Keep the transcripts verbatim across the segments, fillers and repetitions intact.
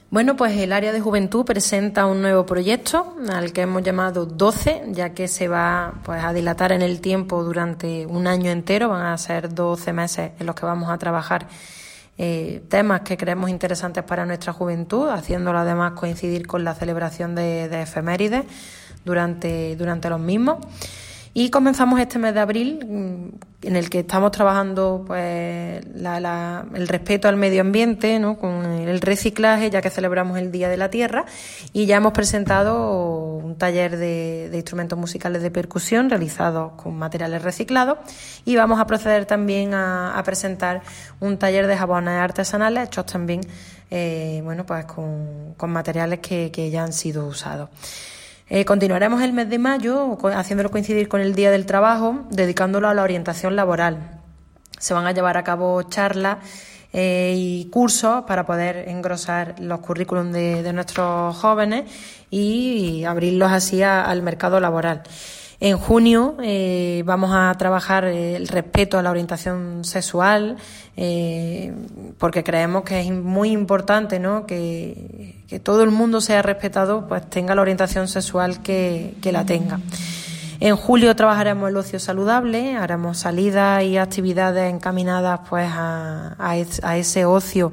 Bueno, pues el área de juventud presenta un nuevo proyecto al que hemos llamado doce, ya que se va pues a dilatar en el tiempo durante un año entero. Van a ser doce meses en los que vamos a trabajar eh, temas que creemos interesantes para nuestra juventud, haciéndolo además coincidir con la celebración de, de efemérides durante, durante los mismos. Y comenzamos este mes de abril, en el que estamos trabajando pues la, la, el respeto al medio ambiente, ¿no?, con el reciclaje, ya que celebramos el Día de la Tierra, y ya hemos presentado un taller de, de instrumentos musicales de percusión realizados con materiales reciclados, y vamos a proceder también a, a presentar un taller de jabones artesanales hechos también eh, bueno pues con, con materiales que, que ya han sido usados. Eh, continuaremos el mes de mayo haciéndolo coincidir con el Día del Trabajo, dedicándolo a la orientación laboral. Se van a llevar a cabo charlas eh, y cursos para poder engrosar los currículums de, de nuestros jóvenes y, y abrirlos así a, al mercado laboral. En junio eh, vamos a trabajar el respeto a la orientación sexual, eh, porque creemos que es muy importante, ¿no?, que, que todo el mundo sea respetado, pues tenga la orientación sexual que, que la tenga. En julio trabajaremos el ocio saludable, haremos salidas y actividades encaminadas pues a, a, es, a ese ocio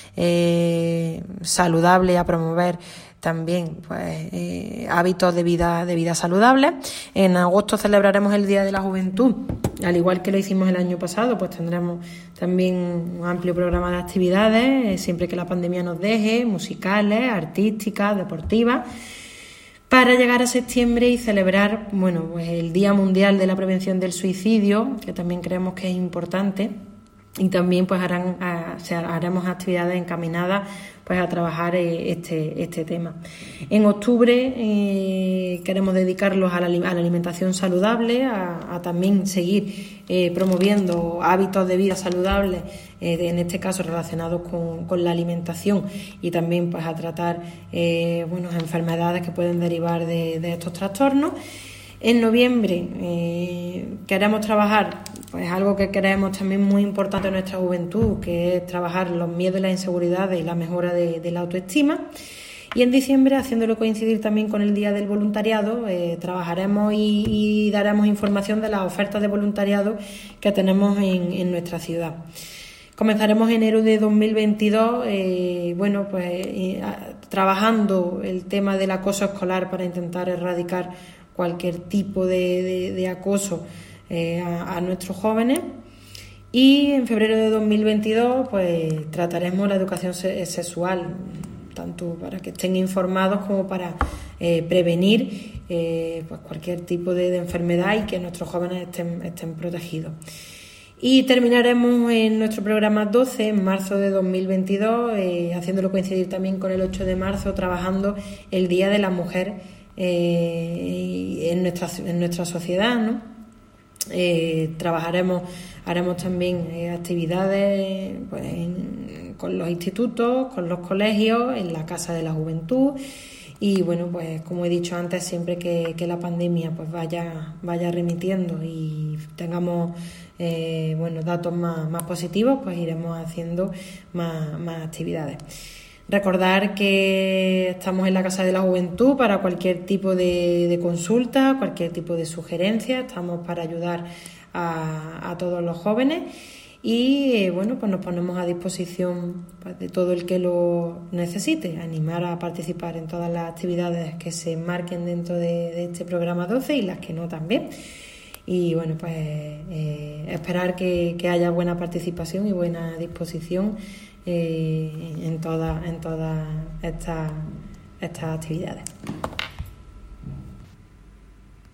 eh, saludable, a promover también pues eh, hábitos de vida de vida saludables. En agosto celebraremos el Día de la Juventud, al igual que lo hicimos el año pasado, pues tendremos también un amplio programa de actividades, eh, siempre que la pandemia nos deje, musicales, artísticas, deportivas, para llegar a septiembre y celebrar, bueno, pues el Día Mundial de la Prevención del Suicidio, que también creemos que es importante. Y también pues harán, a, o sea, haremos actividades encaminadas pues a trabajar eh, este este tema. En octubre eh, queremos dedicarlos a la, a la alimentación saludable, a, a también seguir eh, promoviendo hábitos de vida saludables, eh, de, en este caso relacionados con, con la alimentación, y también pues a tratar eh, bueno, enfermedades que pueden derivar de, de estos trastornos. En noviembre eh, queremos trabajar pues algo que creemos también muy importante en nuestra juventud, que es trabajar los miedos y las inseguridades y la mejora de, de la autoestima. Y en diciembre, haciéndolo coincidir también con el Día del Voluntariado, eh, trabajaremos y, y daremos información de las ofertas de voluntariado que tenemos en, en nuestra ciudad. Comenzaremos enero de dos mil veintidós, eh, bueno, pues eh, trabajando el tema del acoso escolar para intentar erradicar cualquier tipo de, de, de acoso eh, a, a nuestros jóvenes. Y en febrero de dos mil veintidós pues trataremos la educación se- sexual, tanto para que estén informados como para eh, prevenir eh, pues cualquier tipo de, de enfermedad y que nuestros jóvenes estén, estén protegidos. Y terminaremos en nuestro programa doce, en marzo de dos mil veintidós, eh, haciéndolo coincidir también con el ocho de marzo, trabajando el Día de la Mujer eh, en nuestra en nuestra sociedad, ¿no? Eh, trabajaremos, haremos también eh, actividades pues, en, con los institutos, con los colegios, en la Casa de la Juventud. Y bueno, pues como he dicho antes, siempre que, que la pandemia pues vaya vaya remitiendo y tengamos eh, bueno, datos más, más positivos, pues iremos haciendo más, más actividades. Recordar que estamos en la Casa de la Juventud para cualquier tipo de, de consulta, cualquier tipo de sugerencia. Estamos para ayudar a, a todos los jóvenes y eh, bueno, pues nos ponemos a disposición pues, de todo el que lo necesite, animar a participar en todas las actividades que se marquen dentro de, de este programa doce y las que no también. Y bueno, pues eh, esperar que, que haya buena participación y buena disposición eh, en todas en todas estas estas actividades.